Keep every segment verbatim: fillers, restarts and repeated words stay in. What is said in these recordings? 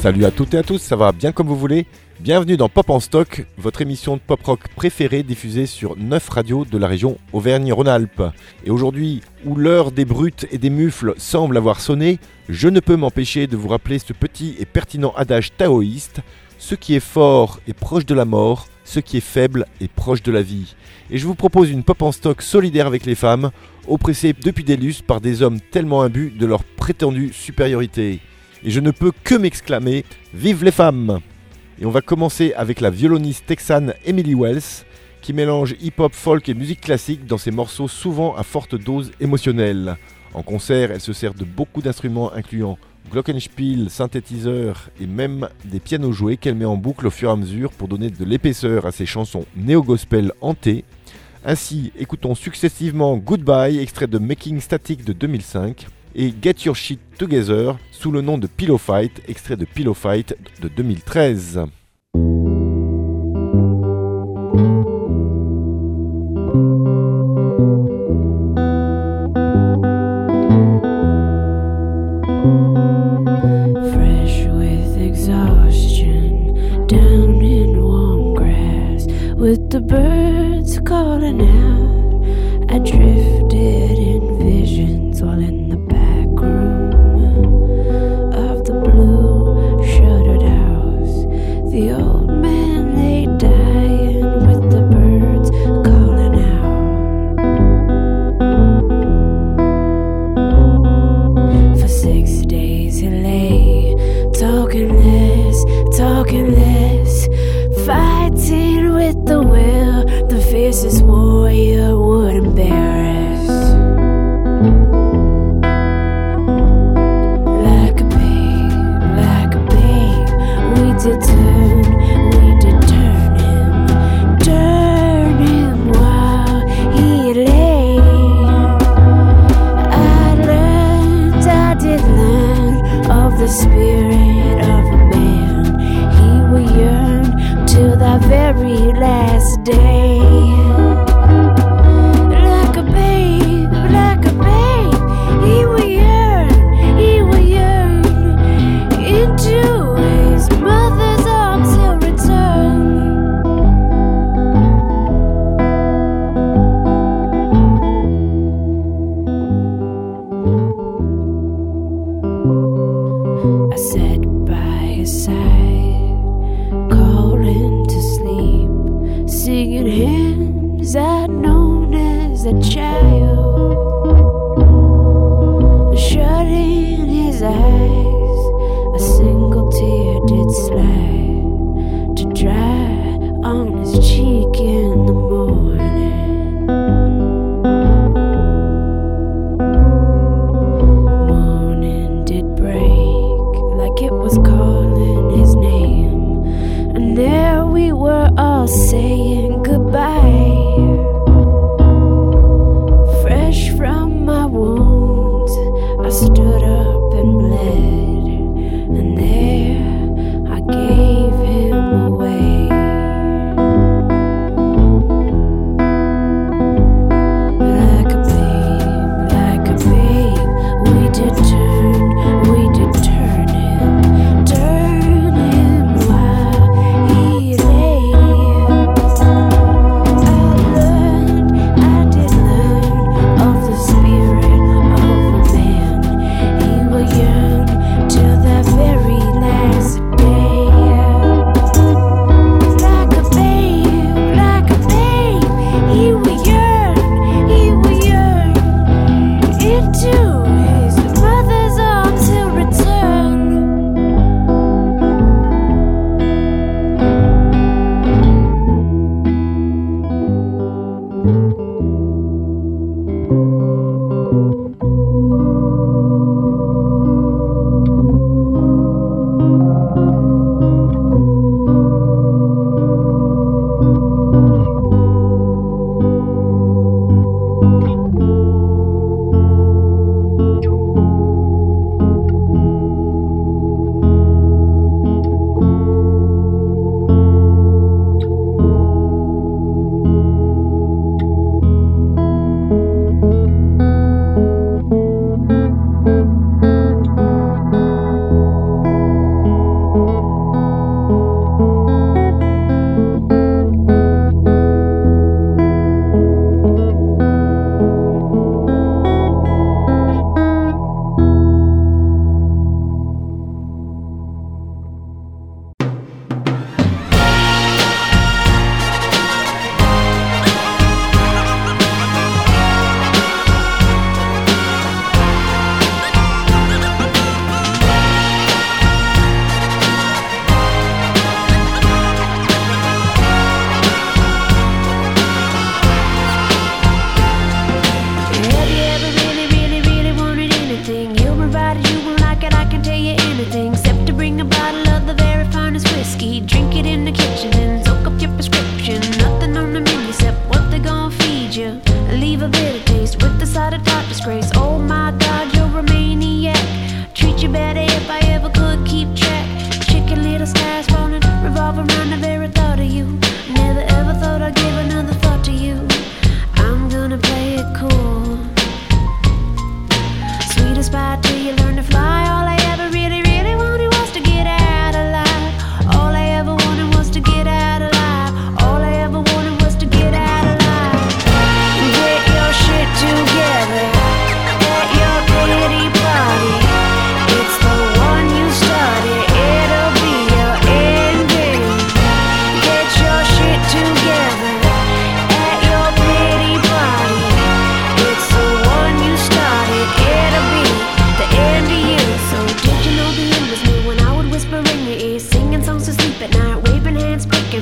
Salut à toutes et à tous, ça va bien comme vous voulez. Bienvenue dans Pop en Stock, votre émission de pop rock préférée diffusée sur neuf radios de la région Auvergne-Rhône-Alpes. Et aujourd'hui, où l'heure des brutes et des mufles semble avoir sonné, je ne peux m'empêcher de vous rappeler ce petit et pertinent adage taoïste: ce qui est fort est proche de la mort, ce qui est faible est proche de la vie. Et je vous propose une Pop en Stock solidaire avec les femmes, oppressées depuis des lustres par des hommes tellement imbus de leur prétendue supériorité. Et je ne peux que m'exclamer « Vive les femmes !» Et on va commencer avec la violoniste texane Emily Wells, qui mélange hip-hop, folk et musique classique dans ses morceaux souvent à forte dose émotionnelle. En concert, elle se sert de beaucoup d'instruments incluant glockenspiel, synthétiseurs et même des pianos joués qu'elle met en boucle au fur et à mesure pour donner de l'épaisseur à ses chansons néo-gospel hantées. Ainsi, écoutons successivement Goodbye, extrait de Making Static de deux mille cinq, et Get Your Shit Together sous le nom de Pillow Fight, extrait de Pillow Fight de deux mille treize. Fresh with exhaustion, down in warm grass, with the birds calling out, I drifted in visions while in the back room of the blue shuttered house. The old man lay dying with the birds calling out. For six days he lay, talking less, talking less, fighting with the will the fiercest warrior would embarrass. Like a babe, like a babe, we did turn, we did turn him, turn him while he lay. I learned, I did learn of the spirit of a man. He will yearn till the very last day. Like a babe, like a babe, he will yearn, he will yearn into his mother's arms he'll return. I sat by his side, calling to sleep, singing hymns I'd known as a child, shutting his eyes, a single tear did slide to dry on his cheek in the morning. Morning did break like it was calling his name, and there we were all saying goodbye. Fresh from my wounds, I stood up and bled, and there I gave him away. Like a babe, like a babe, we did turn, we did turn him, turn him while he lay.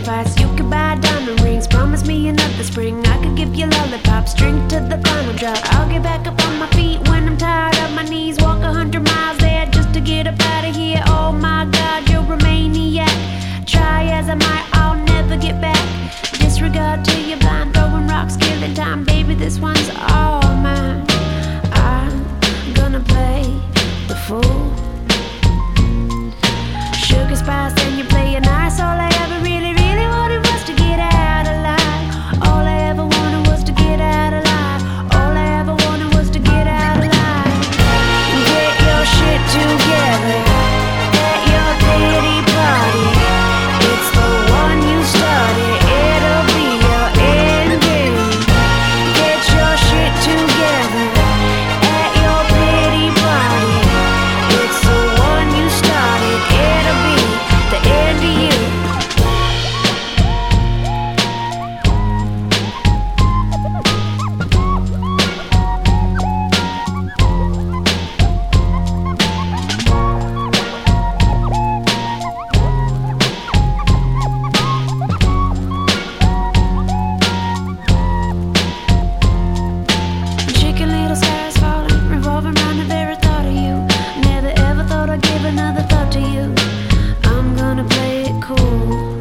advice. You could buy diamond rings, promise me another spring. I could give you lollipops, drink to the final drop. I'll get back up on my feet when I'm tired of my knees. Walk a hundred miles there just to get up out of here. Oh my God, you're a maniac. Try as I might, I'll never get back. Disregard to your blind, throwing rocks, killing time. Baby, this one's all mine. I'm gonna play the fool. Sugar spice and you play nice. All I ever really, really wanted was to get out alive. All I ever wanted was to get out alive. All I ever wanted was to get out alive. Get your shit together at your pity party. It's the one you started, it'll be your ending. Get your shit together at your pity party. It's the one you started, it'll be the end of you. Chicken little stars falling, revolving around the very thought of you. Never ever thought I'd give another thought to you. I'm gonna play it cool.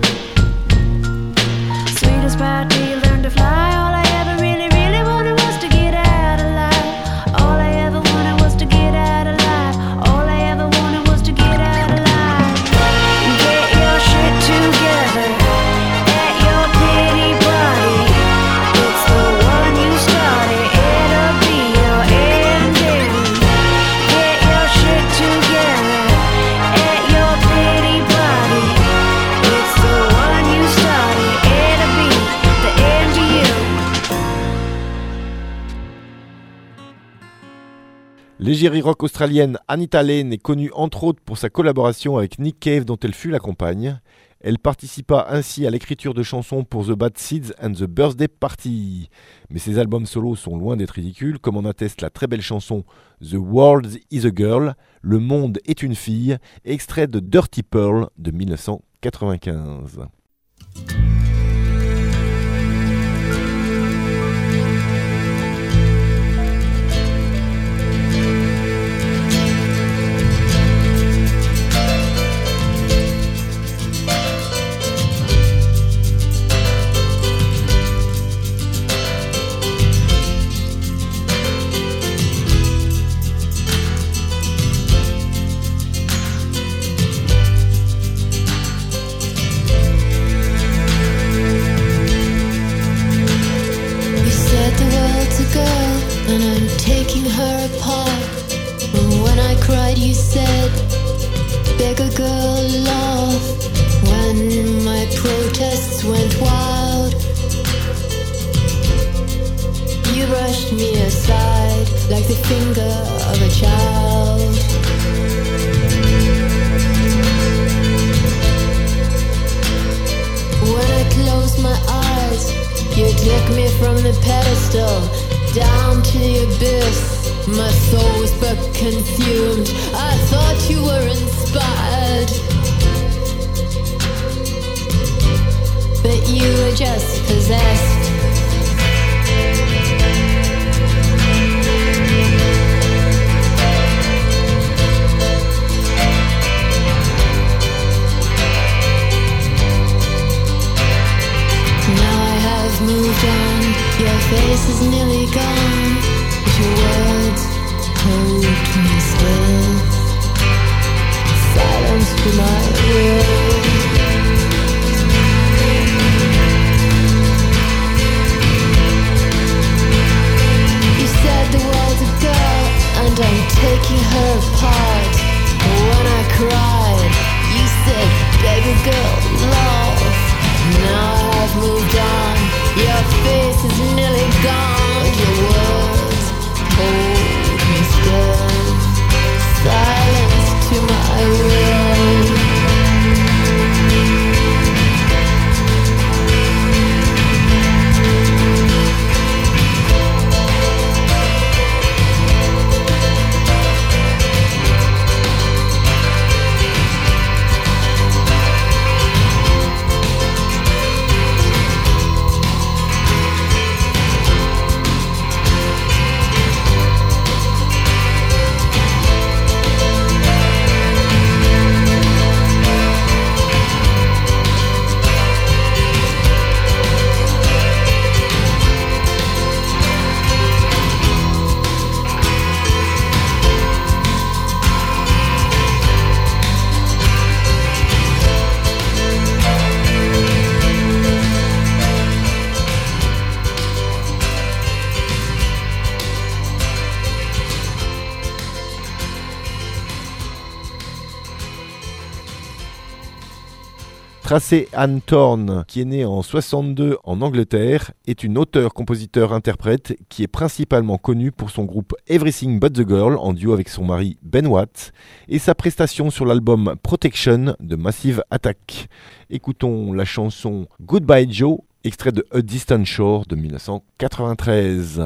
Sweet as pie till you learn to fly. All I ever really, really wanted was to get out alive. All I ever wanted was to get out alive. All I ever wanted was to get out alive. Get your shit together at your pity party. It's the one you started, it'll be your ending. Get your shit together at your pity party. It's the one you started, it'll be the end of you. L'égérie rock australienne Anita Lane est connue entre autres pour sa collaboration avec Nick Cave dont elle fut la compagne. Elle participa ainsi à l'écriture de chansons pour The Bad Seeds and The Birthday Party. Mais ses albums solos sont loin d'être ridicules, comme en atteste la très belle chanson The World is a Girl, Le monde est une fille, extrait de Dirty Pearl de dix-neuf cent quatre-vingt-quinze. You said the world's a girl and I'm taking her apart. And when I cried you said, beg a girl love. When my protests went wild, you brushed me aside like the finger of a child. When I closed my eyes, you took me from the pedestal down to the abyss. My soul was but consumed. I thought you were inspired, but you were just possessed. Now I have moved on. Your face is nearly gone, but your words hold me still. Silence to my will. You said the world's a girl and I'm taking her apart. When I cried, you said, beg a girl, love. Now I've moved on. Your face is nearly gone. Your words hold me still. Silence to my will. Tracey Ann Thorn, qui est née en soixante-deux en Angleterre, est une auteure-compositeur-interprète qui est principalement connue pour son groupe Everything But The Girl en duo avec son mari Ben Watt et sa prestation sur l'album Protection de Massive Attack. Écoutons la chanson Goodbye Joe, extrait de A Distant Shore de dix-neuf cent quatre-vingt-treize.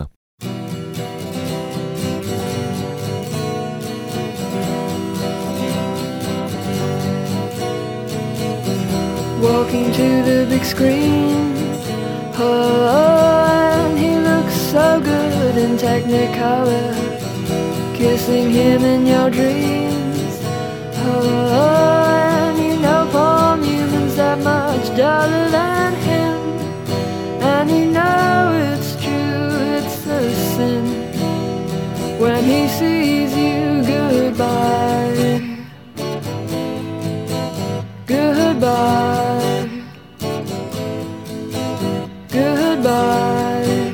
Walking to the big screen, oh, and he looks so good in Technicolor. Kissing him in your dreams, oh, and you know Paul Newman's that much duller than him. And you know it's true, it's a sin when he sees you. Goodbye, goodbye, goodbye.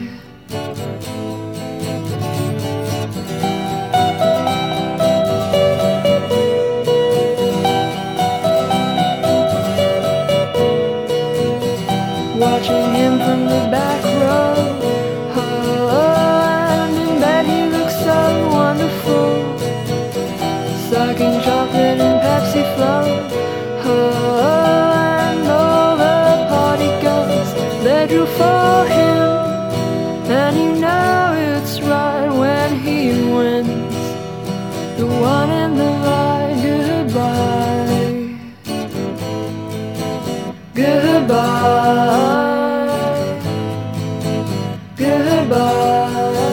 Watching him from the back row, oh, and in bed he looks so wonderful, sucking chocolate and Pepsi Flow, oh, and all the party girls, they drew for him, and you know it's right when he wins, the one in the light. Goodbye, goodbye, goodbye.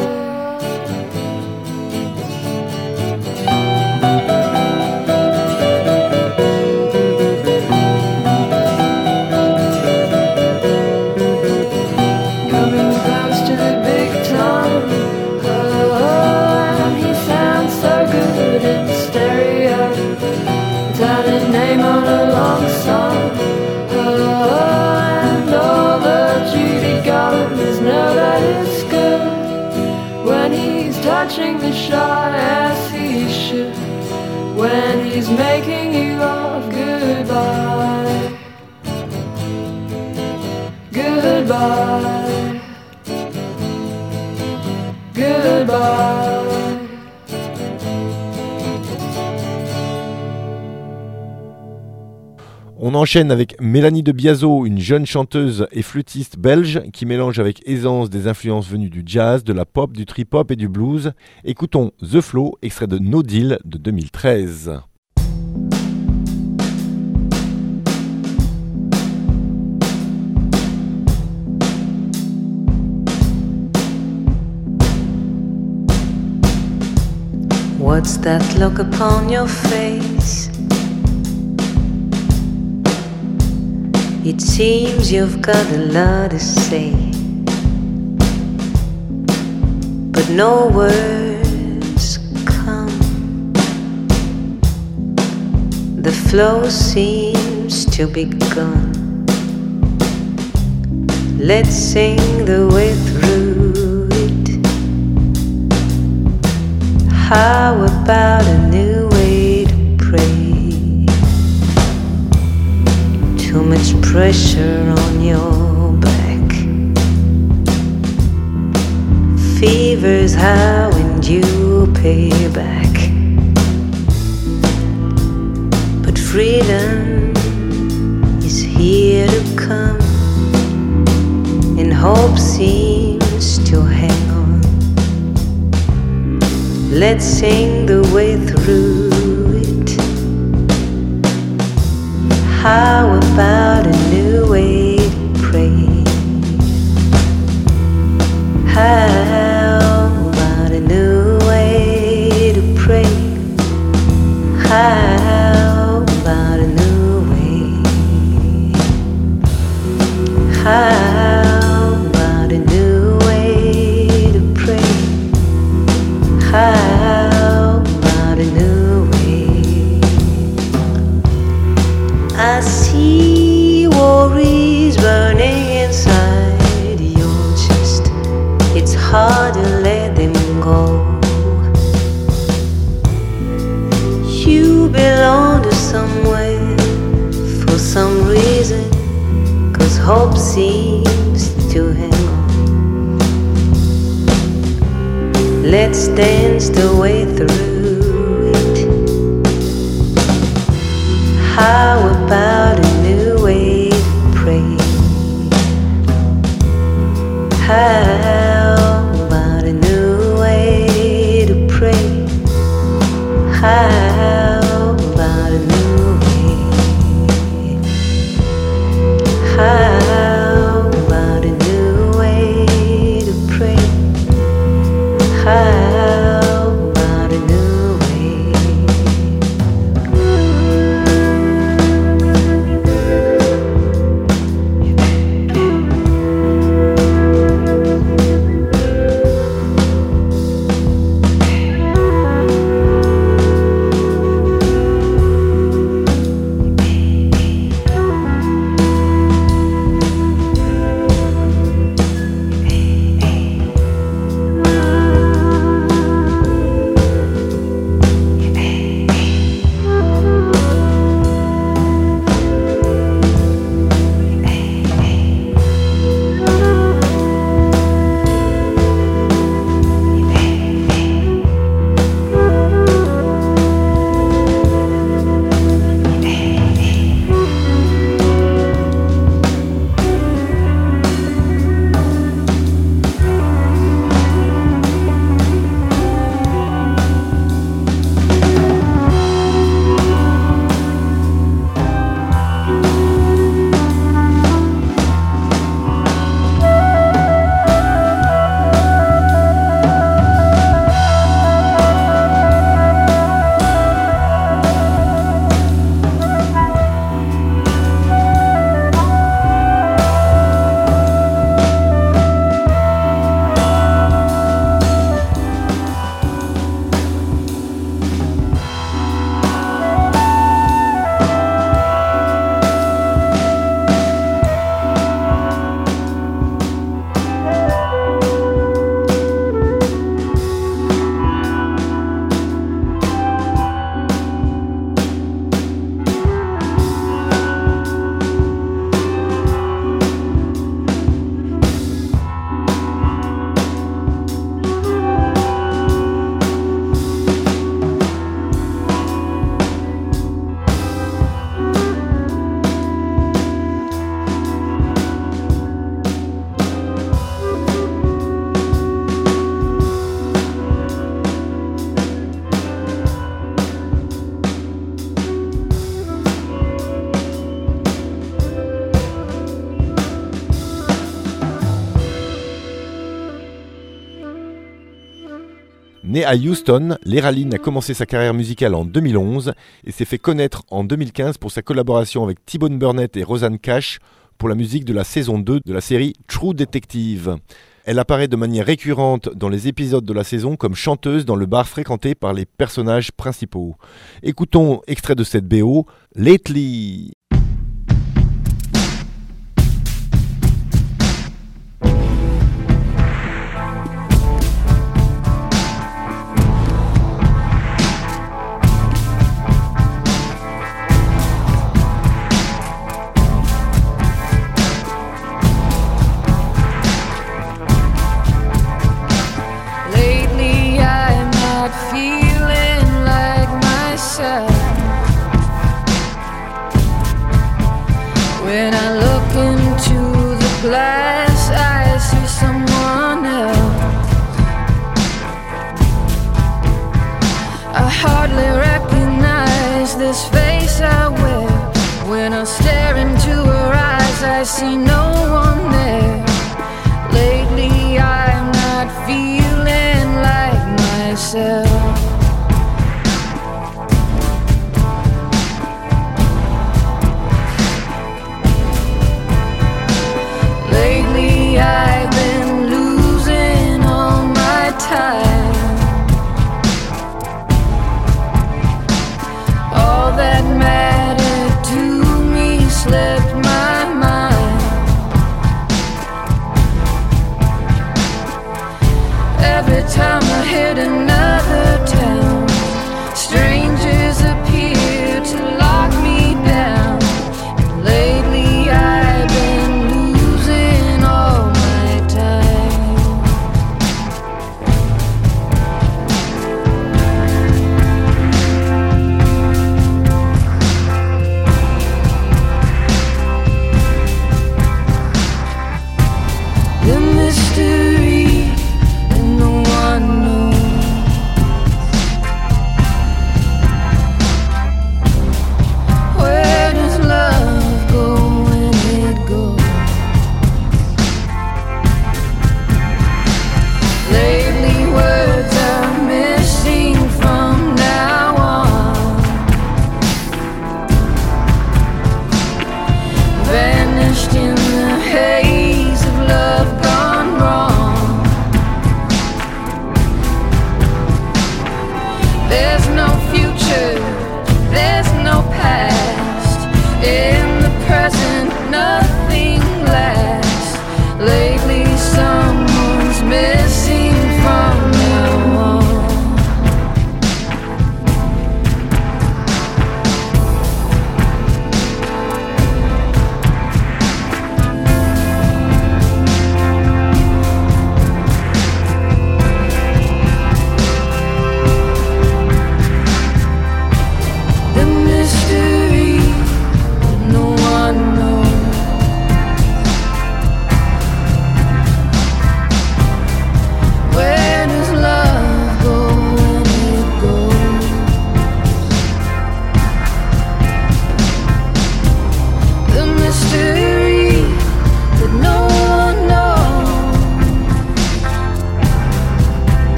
Coming close to the big time, oh, and he sounds so good in stereo. Italian name on a long song, oh, and all the Judy Garlanders know that it's good when he's touching the shot as he should, when he's making you laugh. Goodbye, goodbye, goodbye. On enchaîne avec Mélanie de Biaso, une jeune chanteuse et flûtiste belge qui mélange avec aisance des influences venues du jazz, de la pop, du trip-hop et du blues. Écoutons The Flow, extrait de No Deal de deux mille treize. What's that look upon your face? It seems you've got a lot to say, but no words come. The flow seems to be gone. Let's sing the way through it. How about a new way to pray? Too much pressure on your back. Fever's how and you pay back. But freedom is here to come, and hope seems to hang on. Let's sing the way through it. How about a new way to pray? How about a new way to pray? How about a new way? How about a new way to pray? How about a new way? I see worries burning inside your chest. It's hard to let them go. You belong to somewhere for some reason. hope seems to hang on. Let's dance the way through it. How about a new way to pray? How about a new way to pray? How about a new way? How about a new way to pray? How about a new way? Né à Houston, Lera Lynn a commencé sa carrière musicale en deux mille onze et s'est fait connaître en deux mille quinze pour sa collaboration avec T-Bone Burnett et Rosanne Cash pour la musique de la saison deux de la série True Detective. Elle apparaît de manière récurrente dans les épisodes de la saison comme chanteuse dans le bar fréquenté par les personnages principaux. Écoutons extrait de cette B O, Lately. When I look into the glass, I see someone else. I hardly recognize this face I wear. When I stare into her eyes, I see no one there. Lately I'm not feeling like myself. Lately I've been losing all my time. All that mattered to me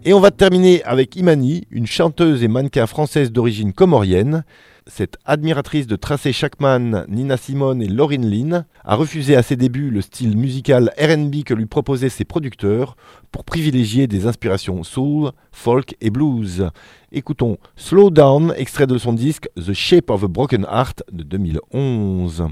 Et on va terminer avec Imani, une chanteuse et mannequin française d'origine comorienne. Cette admiratrice de Tracy Chapman, Nina Simone et Lauryn Lynn a refusé à ses débuts le style musical R and B que lui proposaient ses producteurs pour privilégier des inspirations soul, folk et blues. Écoutons Slow Down, extrait de son disque The Shape of a Broken Heart de deux mille onze.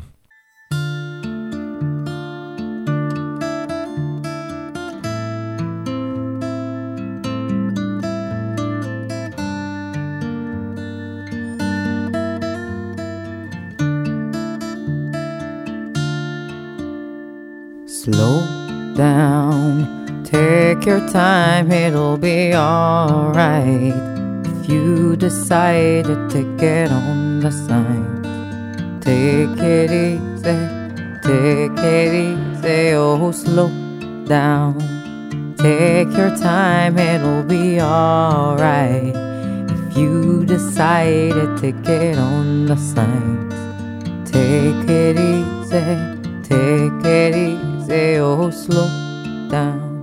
Slow down, take your time, it'll be alright. If you decide to take it on the side, take it easy, take it easy, oh slow down. Take your time, it'll be alright. If you decide to take it on the side, take it easy. Take it easy, oh slow down.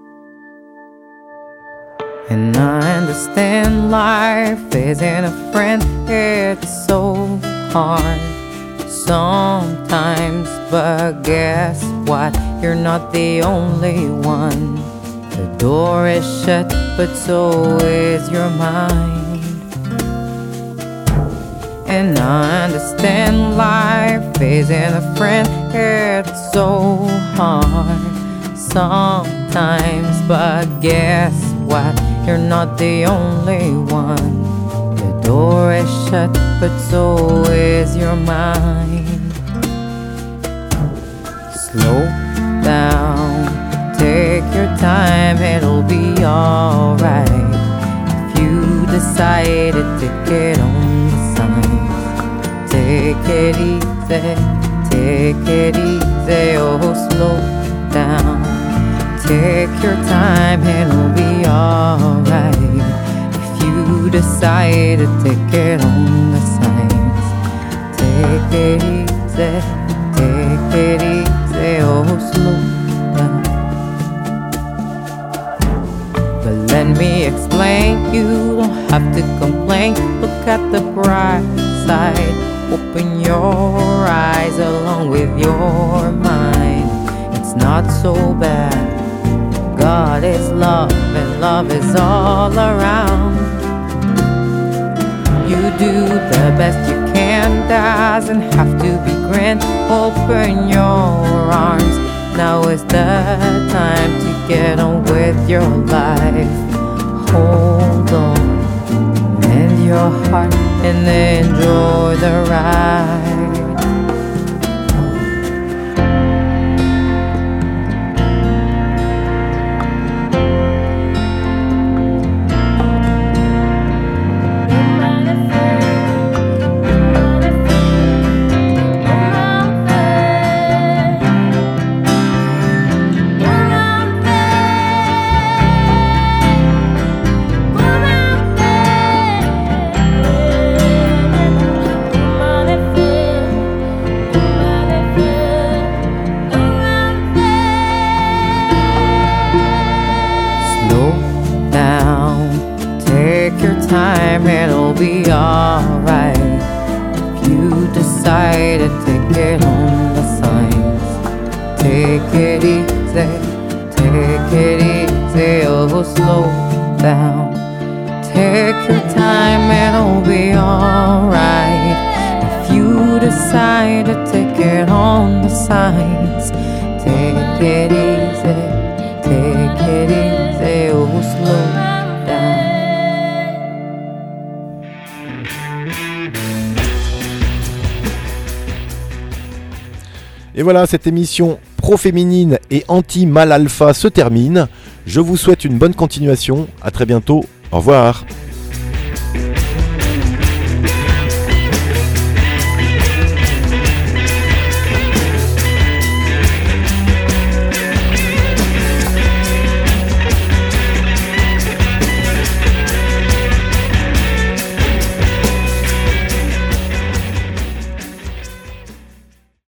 And I understand life isn't a friend, it's so hard sometimes, but guess what? You're not the only one. The door is shut, but so is your mind. And I understand life isn't a friend, it's so hard sometimes, but guess what? You're not the only one. The door is shut, but so is your mind. Slow down, take your time, it'll be alright. If you decide to take it on the side, take it easy, take it easy, oh slow down. Take your time, it'll be alright. If you decide to take it on the sides, take it easy, take it easy, oh slow down. But let me explain, you don't have to complain. Look at the bright side. Open your eyes along with your mind. It's not so bad. God is love and love is all around. You do the best you can, doesn't have to be grand. Open your arms, now is the time to get on with your life. Hold on, mend your heart and enjoy the ride. It'll be alright if you decide to take it on the signs. Take it easy, take it easy, oh slow down. Take your time, it'll be alright if you decide to take it on the signs. Take it easy, take it easy, oh slow down. Et voilà, cette émission pro-féminine et anti-mal alpha se termine. Je vous souhaite une bonne continuation. À très bientôt. Au revoir.